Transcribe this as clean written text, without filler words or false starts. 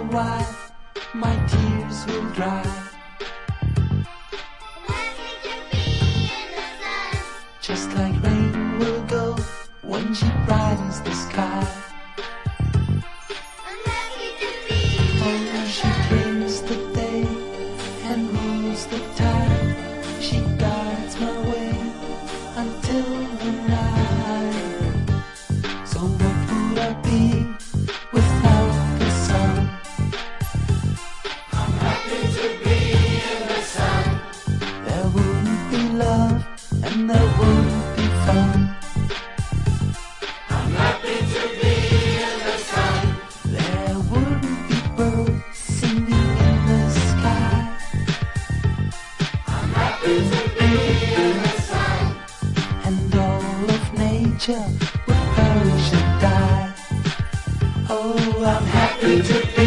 while, my tears will dry. Just like rain will go when she brightens the sky. Oh, she brings the day and rules the time. She guides my way until the night. So what would I be without the sun? I'm happy to be in the sun. There wouldn't be love and there wouldn't be fun. I'm happy to be in the sun. There wouldn't be birds singing in the sky. I'm happy to be in the sun. And all of nature would perish and die. Oh, I'm happy to be